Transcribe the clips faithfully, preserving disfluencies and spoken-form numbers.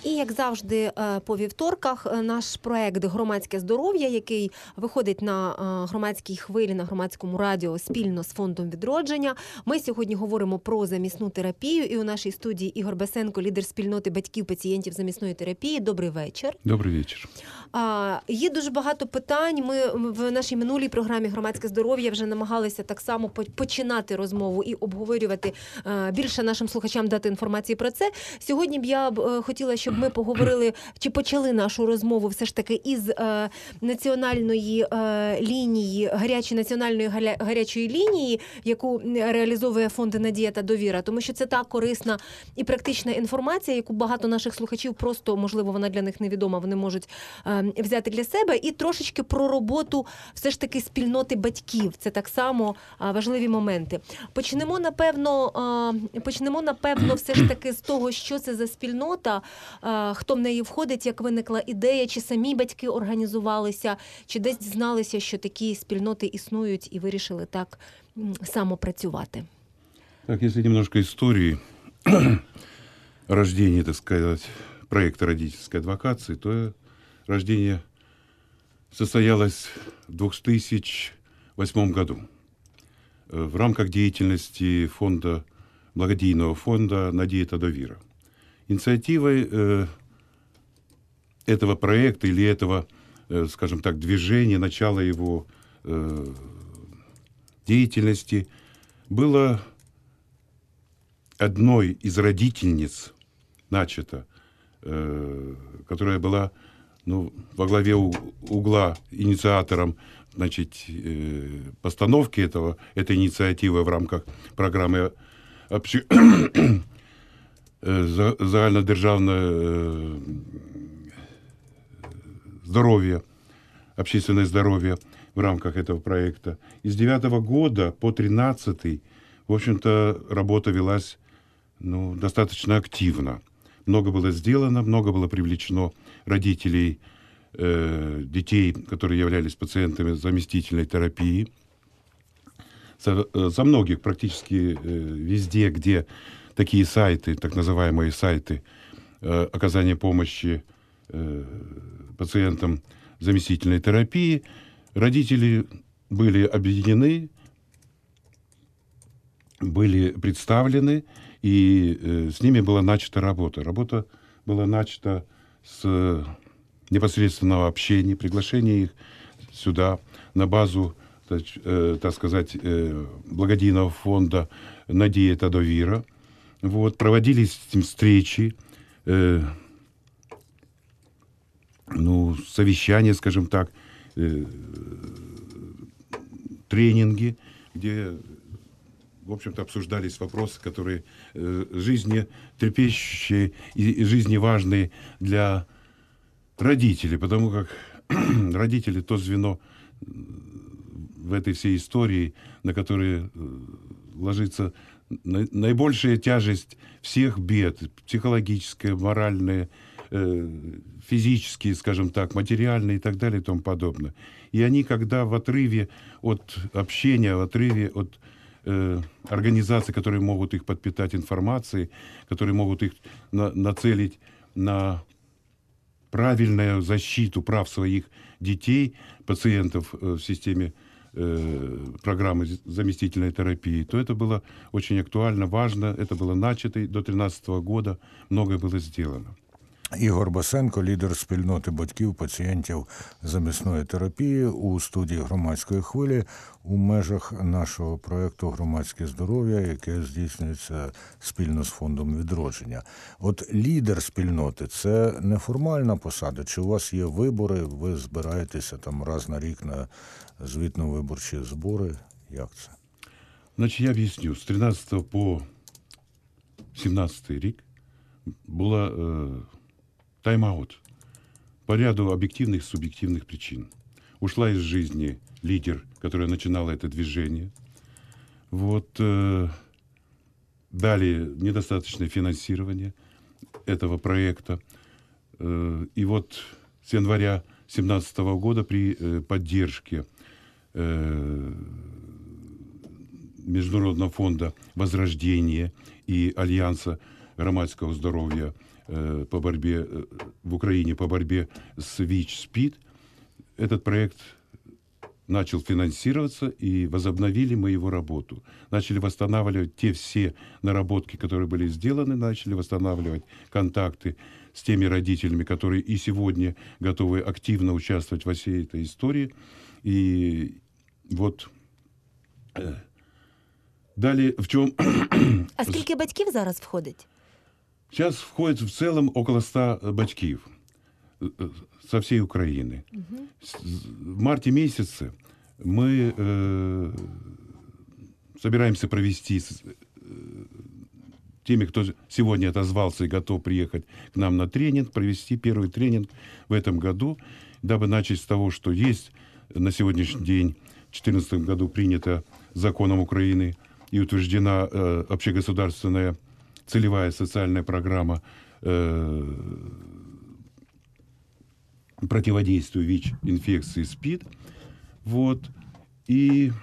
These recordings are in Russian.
І, як завжди, по вівторках наш проект «Громадське здоров'я», який виходить на громадській хвилі, на громадському радіо спільно з Фондом «Відродження». Ми сьогодні говоримо про замісну терапію. І у нашій студії Ігор Басенко, лідер спільноти батьків пацієнтів замісної терапії. Добрий вечір. Добрий вечір. А, є дуже багато питань. Ми в нашій минулій програмі «Громадське здоров'я» вже намагалися так само починати розмову і обговорювати, більше нашим слухачам дати інформації про це. Сьогодні б я б хотіла, щоб ми поговорили, чи почали нашу розмову все ж таки із е, національної е, лінії, гарячої національної гаря, гарячої лінії, яку реалізовує фонд «Надія та довіра», тому що це та корисна і практична інформація, яку багато наших слухачів просто, можливо, вона для них невідома, вони можуть е, взяти для себе. І трошечки про роботу все ж таки спільноти батьків. Це так само е, важливі моменти. Почнемо, напевно, е, почнемо, напевно, все ж таки з того, що це за спільнота, хто в неї входить, як виникла ідея, чи самі батьки організувалися, чи десь дізналися, що такі спільноти існують і вирішили так само працювати. Так, если немножко истории рождения, так сказать, проекта родительской адвокации, то рождение состоялось в две тысячи восьмом году в рамках деятельности фонда, благодійного фонда «Надія та довіра». Инициативой э, этого проекта или этого, э, скажем так, движения, начала его э, деятельности было одной из родительниц начато, э, которая была, ну, во главе угла инициатором, значит, э, постановки этого, этой инициативы в рамках программы общ... загальнодержавне здоровье, общественное здоровье в рамках этого проекта. И с девятого года по тринадцатый, в общем-то, работа велась, ну, достаточно активно. Много было сделано, много было привлечено родителей э, детей, которые являлись пациентами заместительной терапии. За, за многих практически э, везде, где такие сайты, так называемые сайты э, оказания помощи э, пациентам заместительной терапии, родители были объединены, были представлены, и э, с ними была начата работа. Работа была начата с непосредственного общения, приглашения их сюда на базу, так, э, так сказать, э, благодійного фонда «Надія та довіра». Вот, проводились встречи, э, ну, совещания, скажем так, э, тренинги, где, в общем-то, обсуждались вопросы, которые э, жизнетрепещущие и, и жизневажные для родителей, потому как родители — то звено в этой всей истории, на которое ложится наибольшая тяжесть всех бед, психологическая, моральная, физические, скажем так, материальные и так далее и тому подобное. И они, когда в отрыве от общения, в отрыве от э, организаций, которые могут их подпитать информацией, которые могут их на, нацелить на правильную защиту прав своих детей, пациентов э, в системе программы заместительной терапии, то это было очень актуально, важно, это было начато, до две тысячи тринадцатого года многое было сделано. Ігор Басенко, лідер спільноти батьків пацієнтів замісної терапії, у студії «Громадської хвилі» у межах нашого проєкту «Громадське здоров'я», яке здійснюється спільно з Фондом «Відродження». От лідер спільноти – це неформальна посада? Чи у вас є вибори, ви збираєтеся там раз на рік на звітно-виборчі збори? Як це? Значить, я об'ясню. З тринадцатого по сімнадцятий рік була е, тайм-аут по ряду объективных и субъективных причин. Ушла из жизни лидер, которая начинала это движение. Вот, э, дали недостаточное финансирование этого проекта. Э, и вот с января две тысячи семнадцатого года при э, поддержке э, Международного фонда «Возрождение» и Альянса громадского здоровья э, по борьбе э, в Украине по борьбе с ВИЧ-СПИД. Этот проект начал финансироваться, и возобновили мы его работу. Начали восстанавливать те все наработки, которые были сделаны, начали восстанавливать контакты с теми родителями, которые и сегодня готовы активно участвовать во всей этой истории. И вот э, далее в чем... А скільки батьків зараз входить? Сейчас входит в целом около ста батьків э, э, со всей Украины. Угу. В марте месяце мы э, собираемся провести с э, теми, кто сегодня отозвался и готов приехать к нам на тренинг, провести первый тренинг в этом году, дабы начать с того, что есть на сегодняшний день, в две тысячи четырнадцатом году принято законом Украины и утверждена э, общегосударственная целевая социальная программа э, противодействию ВИЧ-инфекции СПИД. Вот. И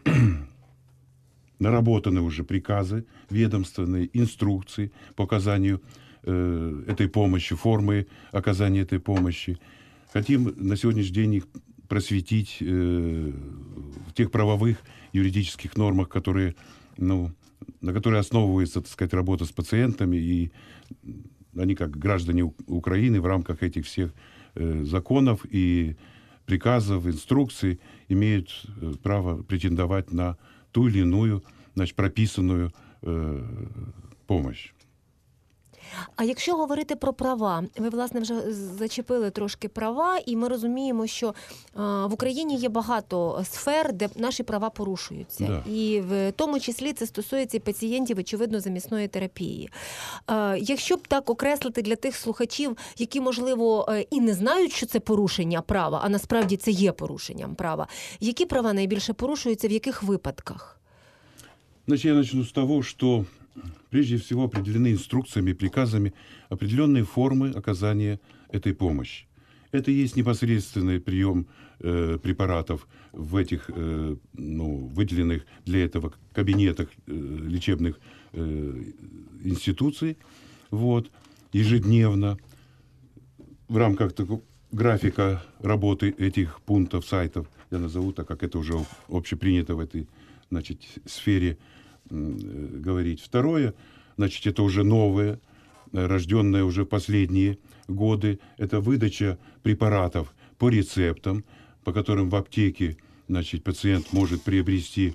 наработаны уже приказы ведомственные, инструкции по оказанию э, этой помощи, формы оказания этой помощи. Хотим на сегодняшний день их просветить э, в тех правовых юридических нормах, которые, ну, на которые основывается, так сказать, работа с пациентами, и они, как граждане Украины, в рамках этих всех э, законов и приказов, инструкций, имеют э, право претендовать на ту или иную, значит, прописанную э, помощь. А якщо говорити про права, ви, власне, вже зачепили трошки права, і ми розуміємо, що а, в Україні є багато сфер, де наші права порушуються. Да. І в тому числі це стосується і пацієнтів, очевидно, замісної терапії. А, якщо б так окреслити для тих слухачів, які, можливо, і не знають, що це порушення права, а насправді це є порушенням права, які права найбільше порушуються, в яких випадках? Значит, я начну с того, что прежде всего определены инструкциями, приказами определенные формы оказания этой помощи. Это есть непосредственный прием э, препаратов в этих э, ну, выделенных для этого кабинетах э, лечебных э, институций, вот, ежедневно в рамках такого графика работы этих пунктов, сайтов, я назову так, как это уже общепринято в этой, значит, сфере говорить. Второе, значит, это уже новое, рожденное уже в последние годы, это выдача препаратов по рецептам, по которым в аптеке, значит, пациент может приобрести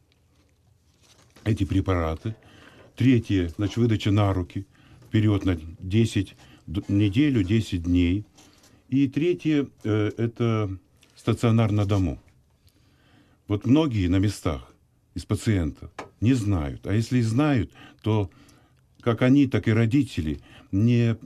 эти препараты. Третье, значит, выдача на руки вперед на десять неделю, десять дней. И третье, это стационар на дому. Вот многие на местах из пациентов не знают. А если и знают, то как они, так и родители не,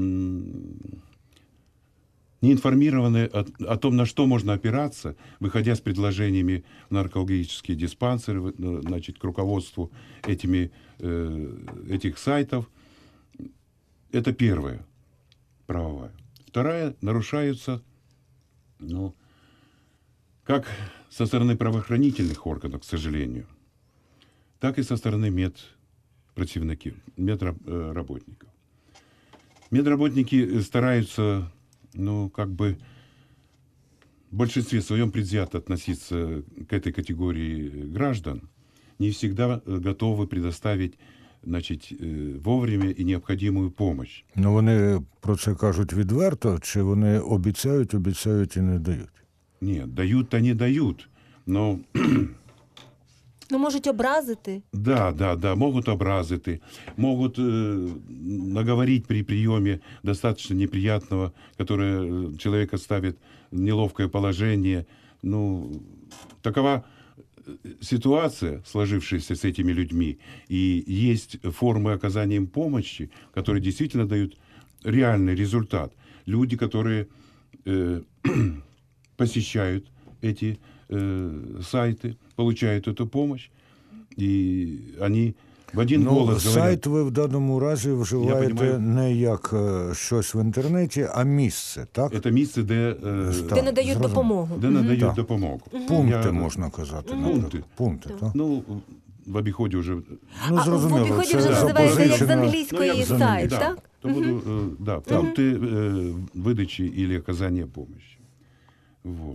не информированы о, о том, на что можно опираться, выходя с предложениями в наркологические диспансеры, значит, к руководству этими, э, этих сайтов. Это первая правовая. Вторая, нарушаются, ну, как со стороны правоохранительных органов, к сожалению, так и со стороны медпротивников, медработников. Медработники стараются, ну, как бы в большинстве своем предвзято относиться к этой категории граждан, не всегда готовы предоставить, значить, вовремя і необхідну допомогу. Ну, вони про це кажуть відверто, чи вони обіцяють, обіцяють і не дають? Ні, дають та не дають, но... Ну, можуть образити. Да, да, да, могут образити, могут э, наговорить при приеме достаточно неприятного, которое человека ставит в неловкое положение. Ну, такова ситуация, сложившаяся с этими людьми, и есть формы оказания им помощи, которые действительно дают реальный результат. Люди, которые э, посещают эти э, сайты, получают эту помощь, и они в один ну, голос говорят... Сайт ви в даному разі вживаєте не як щось в інтернеті, а місце, так? Це місце, де, де так, надають зрозуміло. допомогу. Де надають Так. допомогу. Пункти, Я... можна казати. Пункти. Наприклад. Пункти, так? Ну, в обіході вже... Ну, А в зрозуміло, обіході це вже називається як з запозичено. англійської Ну, як з сайт, англійської, так? то буду, э, да, пункты э, выдачи или оказания помощи. Вот.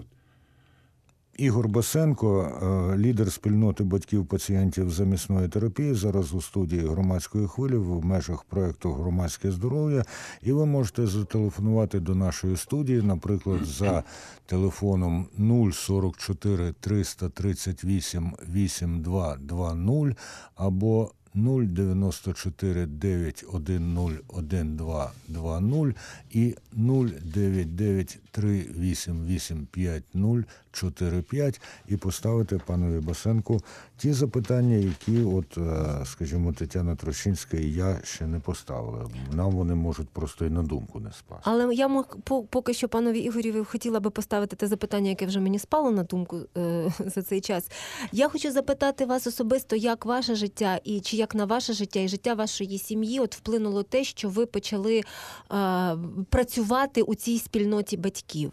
Ігор Басенко, е, лідер спільноти батьків пацієнтів замісної терапії, зараз у студії громадської хвилі в межах проєкту «Громадське здоров'я». І ви можете зателефонувати до нашої студії, наприклад, за телефоном нуль сорок чотири триста тридцять вісім вісімдесят два двадцять або нуль дев'яносто чотири дев'ять один нуль один два двадцять і нуль дев'ять дев'ять три вісім вісім п'ять нуль чотири п'ять і поставити панові Басенку ті запитання, які, от, скажімо, Тетяна Трощинська і я ще не поставили. Нам вони можуть просто і на думку не спасти. Але я мог, поки що панові Ігорєві хотіла би поставити те запитання, яке вже мені спало на думку е, за цей час. Я хочу запитати вас особисто, як ваше життя, і чи як на ваше життя і життя вашої сім'ї от вплинуло те, що ви почали е, працювати у цій спільноті батьків.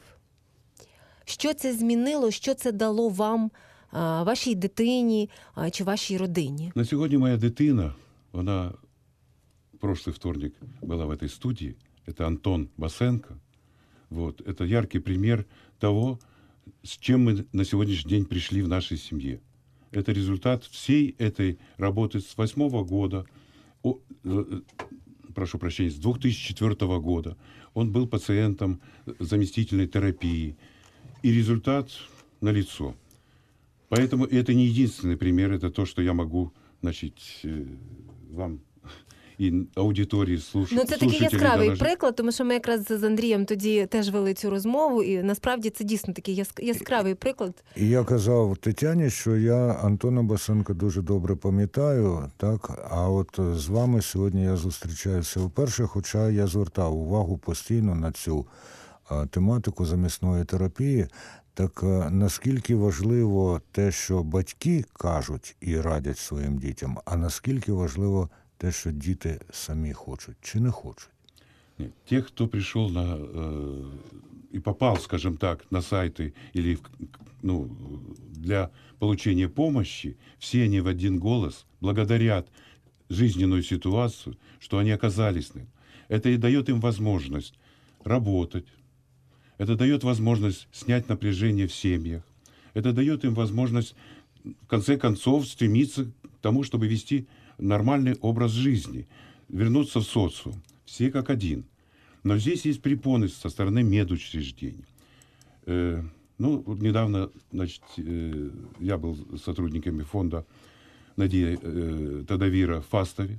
Що це змінило, що це дало вам, вашій дитині чи вашій родині? На сьогодні моя дитина, вона прошлый вторник была в этой студии, это Антон Басенко. Вот. Это яркий пример того, с чем мы на сегодняшний день пришли в нашей семье. Это результат всей этой работы с восьмого года, о, э, прошу прощения, с две тысячи четвёртого года. Он был пациентом заместительной терапии. И результат налицо. Поэтому это не единственный пример, это то, что я могу, значит, вам і аудиторії слушати. Ну, це такий яскравий донажі... приклад, тому що ми якраз з Андрієм тоді теж вели цю розмову, і насправді це дійсно такий яскравий приклад. І я казав Тетяні, що я Антона Басенка дуже добре пам'ятаю, так, а от з вами сьогодні я зустрічаюся вперше, хоча я звертав увагу постійно на цю тематику замісної терапії. Так наскільки важливо те, що батьки кажуть і радять своїм дітям, а наскільки важливо те, що діти самі хочуть чи не хочуть? Нет, те, кто пришел на, э, и попал, скажем так, на сайты или ну, для получения помощи, все они в один голос благодарят жизненную ситуацию, что они оказались на этом. Это и дает им возможность работать, это дает возможность снять напряжение в семьях, это дает им возможность, в конце концов, стремиться к тому, чтобы вести нормальный образ жизни, вернуться в социум. Все как один. Но здесь есть препоны со стороны медучреждений. Э, ну, вот недавно, значит, э, я был сотрудниками фонда Надія э, Тадавира в Фастове.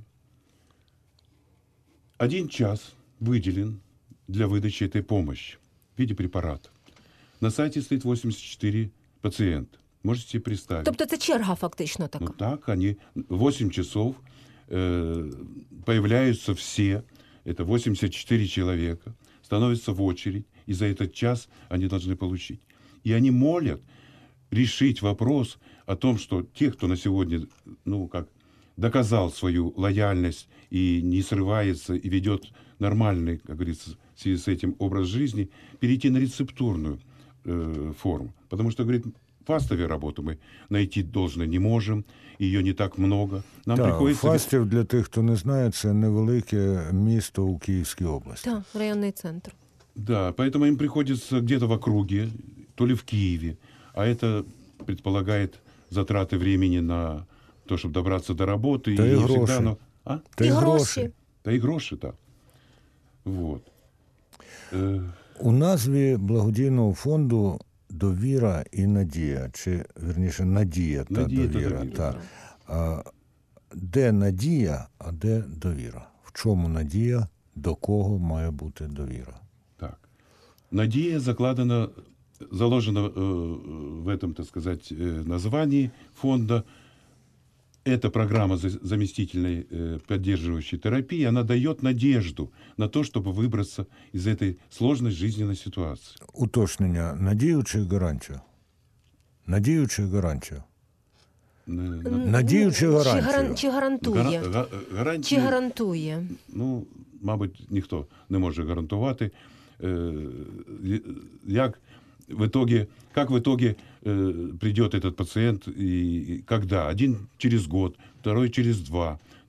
Один час выделен для выдачи этой помощи в виде препарата. На сайте стоит восемьдесят четыре пациента. Можете себе представить. Тобто це черга фактично така? Ну так, они восемь часов э, появляются все, это восемьдесят четыре человека, становятся в очередь, и за этот час они должны получить. И они молят решить вопрос о том, что те, кто на сегодня, ну как, доказал свою лояльность и не срывается, и ведет нормальный, как говорится, в связи с этим образ жизни, перейти на рецептурную э, форму. Потому что, говорит, в Фастове работу мы найти должно не можем, її не так много. Нам так, приходиться... Фастів, для тих, хто не знає, це невелике місто у Київській області. Так, районний центр. Да, поэтому им приходится где-то в округе, то ли в Киеве, а это предполагает затраты времени на то, чтобы добраться до работы. Та и и не гроши. всегда, но... а? Та и й гроши. Та и гроши, так. Вот. Э... У назві благодійного фонду «Довіра і надія», чи, вірніше, «Надія» та Надія та «Довіра». довіра. Та. А, де надія, а де довіра? В чому надія, до кого має бути довіра? Так. Надія закладена, заложена э, в этом, так сказать, э, названии фонда. Эта программа заместительной э, поддерживающей терапии, она дает надежду на то, чтобы выбраться из этой сложной жизненной ситуации. Уточнення. Надію чи гарантію? Надію чи гарантію? Надію чи гарантію? Чи, гаран, чи гарантує? Гара, гарантію, чи гарантує? Ну, мабуть, ніхто не може гарантувати. Е, як в итоге, как в итоге э, придет этот пациент и, и когда? Один через год, второй через два,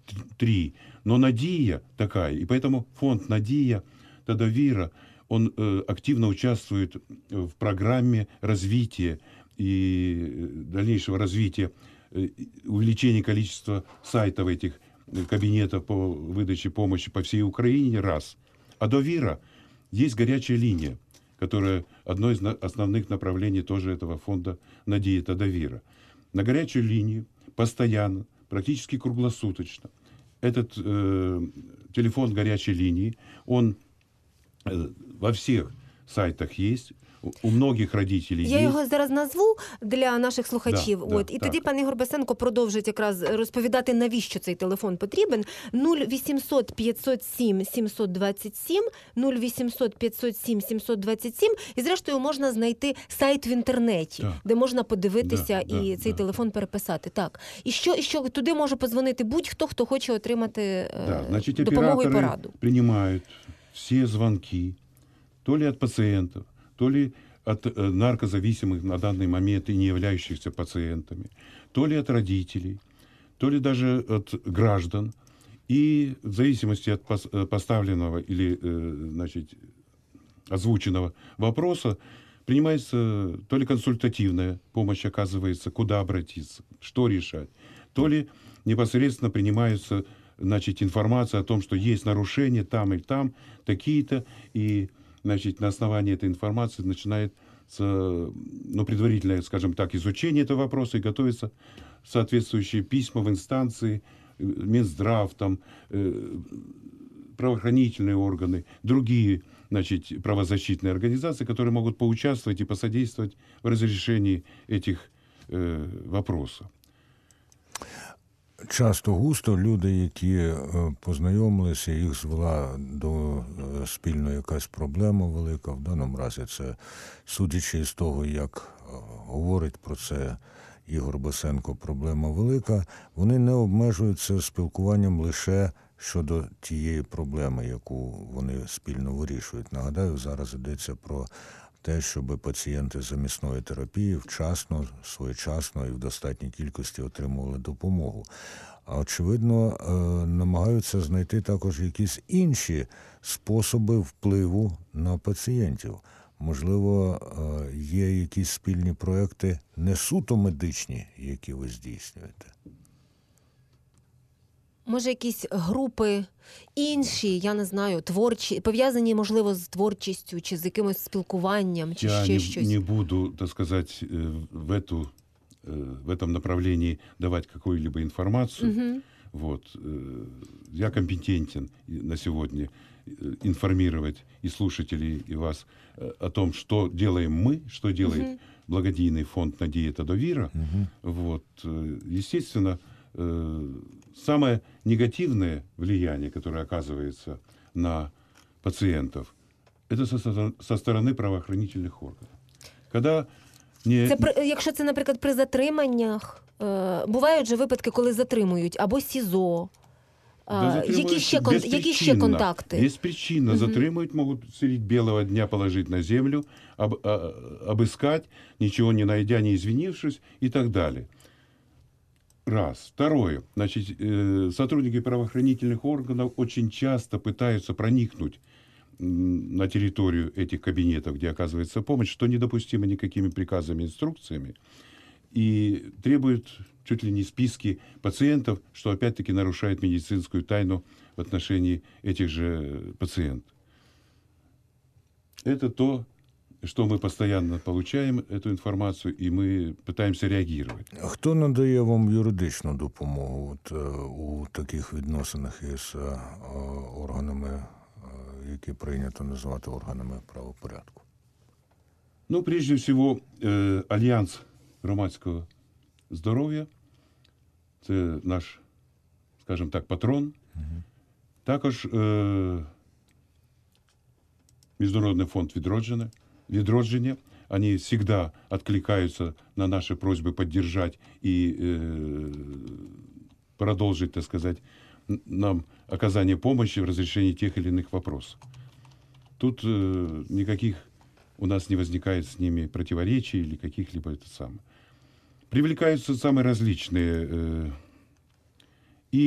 три. Но «Надія» такая. И поэтому фонд «Надія» та «Довіра», он э, активно участвует в программе развития и дальнейшего развития, э, увеличения количества сайтов этих кабинетов по выдаче помощи по всей Украине, раз. А «Довіра» есть горячая линия, которая одно из основных направлений тоже этого фонда «Надія» та «Довіра». На горячую линию постоянно, практически круглосуточно, этот э, телефон горячей линии, он э, во всех сайтах есть, у, у многих родителей Я есть. його зараз назву для наших слухачів. Да, От да, і так. тоді пан Ігор Басенко продовжить якраз розповідати, навіщо цей телефон потрібен. нуль вісімсот п'ятсот сім сімсот двадцять сім, нуль вісімсот п'ятсот сім сімсот двадцять сім. І зрештою можна знайти сайт в інтернеті, Так. де можна подивитися Да, і да, цей да. телефон переписати. Так. І що, і що туди може подзвонити будь-хто, хто хоче отримати е, Да, значит, допомогу і операторы пораду. принимают все звонки, то ли от пациентов, то ли от э, наркозависимых на данный момент и не являющихся пациентами, то ли от родителей, то ли даже от граждан. И в зависимости от пос- э, поставленного или э, значит, озвученного вопроса принимается то ли консультативная помощь оказывается, куда обратиться, что решать, то ли непосредственно принимается, значит, информация о том, что есть нарушения там и там, такие-то, и, значит, на основании этой информации начинается, ну, предварительное, скажем так, изучение этого вопроса и готовятся соответствующие письма в инстанции, э, Минздрав, там, э, правоохранительные органы, другие, значит, правозащитные организации, которые могут поучаствовать и посодействовать в разрешении этих э, вопросов. Часто густо люди, які е, познайомилися, їх звела до е, спільно якась проблема велика. В даному разі це, судячи з того, як е, говорить про це Ігор Басенко, проблема велика, вони не обмежуються спілкуванням лише щодо тієї проблеми, яку вони спільно вирішують. Нагадаю, зараз йдеться про те, щоб пацієнти замісної терапії вчасно, своєчасно і в достатній кількості отримували допомогу. А очевидно, намагаються знайти також якісь інші способи впливу на пацієнтів. Можливо, є якісь спільні проекти не суто медичні, які ви здійснюєте? Може, якісь групи інші, я не знаю, творчі, пов'язані, можливо, з творчістю чи з якимось спілкуванням, чи Я ще не, щось? не буду, так сказать, э, в, эту, э, в этом направлении давать какую-либо информацию. Угу. Вот. э, Я компетентен на сегодня э, информировать и слушателей, и вас э, о том, что делаем мы, что делает Мгм. благодійный фонд «Надія та Довіра». Угу. Вот. э, Естественно, э, самое негативное влияние, которое оказывается на пациентов, это со, со- со стороны правоохранительных органов. Когда не... Це при, якщо це, наприклад, при затриманнях, е, бувають же випадки, коли затримують, або СІЗО. Да, Е, затримують які, ще, кон- які ще беспричинно. контакти? Беспричинно Мгм. затримують, могут средь белого дня положить на землю, об, а, обыскать, ничего не найдя, не извинившись и так далее. Раз. Второе. Значит, э, сотрудники правоохранительных органов очень часто пытаются проникнуть м, на территорию этих кабинетов, где оказывается помощь, что недопустимо никакими приказами, инструкциями, и требуют чуть ли не списки пациентов, что опять-таки нарушает медицинскую тайну в отношении этих же пациентов. Это то, что мы постоянно получаем, эту информацию, и мы пытаемся реагировать. Хто надає вам юридичну допомогу от, е, у таких відносинах із е, органами, е, які прийнято називати органами правопорядку? Ну, прежде всего, э, Альянс громадського здоров'я, це наш, скажем так, патрон. Також е, Міжнародний фонд відродження, відродження. Они всегда откликаются на наши просьбы поддержать и э, продолжить, так сказать, н- нам оказание помощи в разрешении тех или иных вопросов. Тут э, никаких у нас не возникает с ними противоречий или каких-либо это самое. Привлекаются самые различные э, и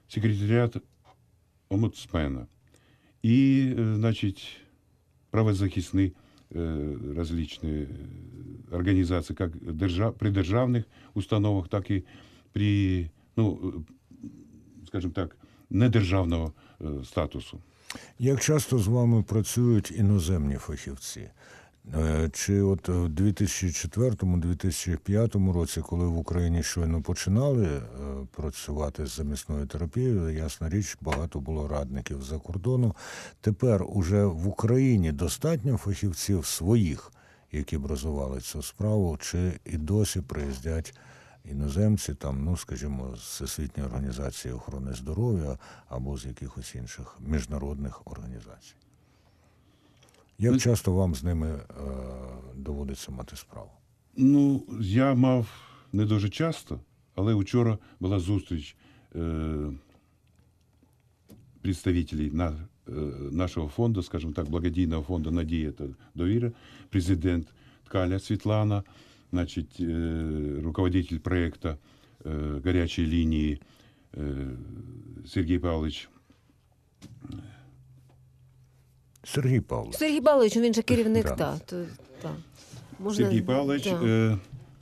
секретариат омбудсмена и, э, значит, правозахисные э, различные организации, как держав, при державных установах, так и при, ну, э, скажем так, недержавного э, статусу. Як часто з вами працюють іноземні фахівці? Е, Чи от в дві тисячі четвертому - дві тисячі п'ятому році, коли в Україні щойно починали е, працювати з замісною терапією, ясна річ, багато було радників за кордону. Тепер уже в Україні достатньо фахівців своїх, які б розвивали цю справу, чи і досі приїздять іноземці, там, ну, скажімо, з Всесвітньої організації охорони здоров'я або з якихось інших міжнародних організацій? Як Ну, часто вам з ними е, доводиться мати справу? Ну, я мав не дуже часто, але вчора була зустріч е, представителей на, е, нашого фонду, скажімо так, благодійного фонду «Надія та довіра», президент Ткаля Світлана, значит, э, руководитель проекта э, «Горячей линии» э, Сергей Павлович. Сергій Павлович. Сергій Павлович, він же керівник, Да. та, то, та. Можна, Сергей Павлович. та. э,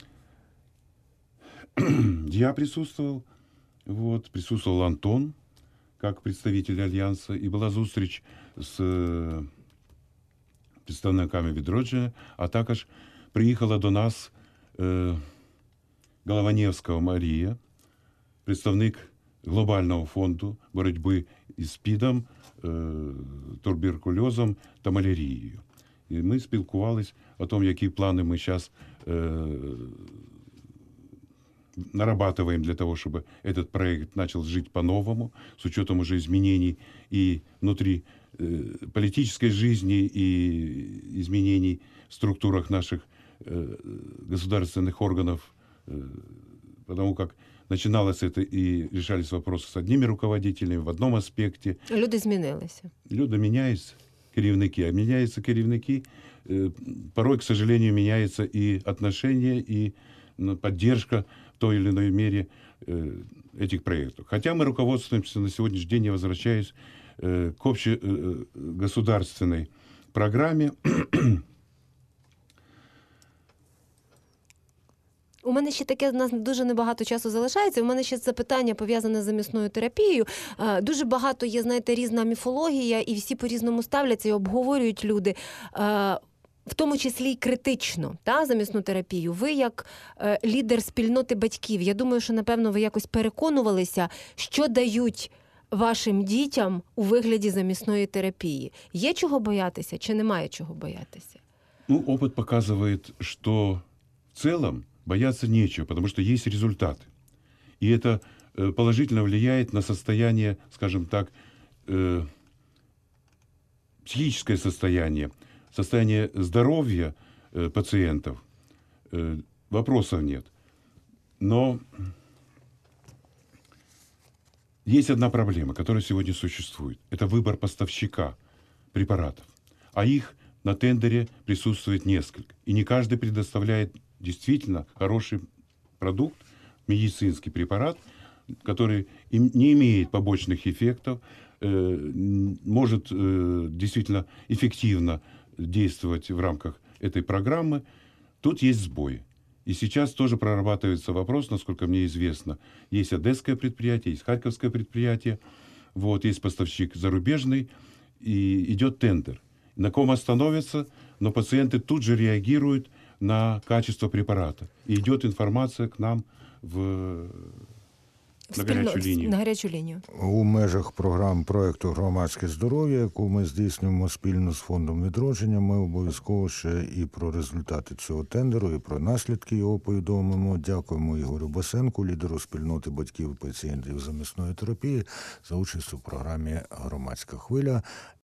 я присутствовал, вот, присутствовал Антон, как представитель Альянса, и была зустріч з э, представниками відродження, а також приїхала до нас е, Голованевська Марія, представник глобального фонду боротьби із СПІДом, е, туберкульозом та малярією. І ми спілкувалися о том, які плани ми зараз е, нарабатываем для того, чтобы этот проект начал жить по-новому, с учетом уже изменений и внутри э, политической жизни, и изменений в структурах наших э, государственных органов, э, потому как начиналось это и решались вопросы с одними руководителями в одном аспекте. Люди змінилися. Люди меняются, керівники, а меняются керівники, э, порой, к сожалению, меняется и отношение, и ну, поддержка в той или иной мере э, этих проектов. Хотя мы руководствуемся на сегодняшний день, я возвращаюсь э, к общегосударственной программе. У мене ще таке, у нас дуже небагато часу залишається. У мене ще запитання пов'язане з замісною терапією. Е, Дуже багато є, знаєте, різна міфологія, і всі по-різному ставляться і обговорюють люди. Е, В тому числі й критично, та, замісну терапію. Ви як е, лідер спільноти батьків, я думаю, що, напевно, ви якось переконувалися, що дають вашим дітям у вигляді замісної терапії. Є чого боятися чи немає чого боятися? Ну, опыт показывает, что в целом бояться нечего, потому что есть результаты. И это э, положительно влияет на состояние, скажем так, э, психическое состояние, состояние здоровья э, пациентов. Э, вопросов нет. Но есть одна проблема, которая сегодня существует. Это выбор поставщика препаратов. А их на тендере присутствует несколько. И не каждый предоставляет действительно хороший продукт, медицинский препарат, который не имеет побочных эффектов, может действительно эффективно действовать в рамках этой программы. Тут есть сбои. И сейчас тоже прорабатывается вопрос, насколько мне известно. Есть одесское предприятие, есть харьковское предприятие, вот, есть поставщик зарубежный, и идет тендер. На ком остановится, но пациенты тут же реагируют на качество препарата. И идет информация к нам в, на гарячу лінію. На гарячу лінію. У межах програм проекту «Громадське здоров'я», яку ми здійснюємо спільно з Фондом відродження, ми обов'язково ще і про результати цього тендеру, і про наслідки його повідомимо. Дякуємо Ігорю Басенку, лідеру спільноти батьків і пацієнтів замісної терапії, за участь у програмі «Громадська хвиля».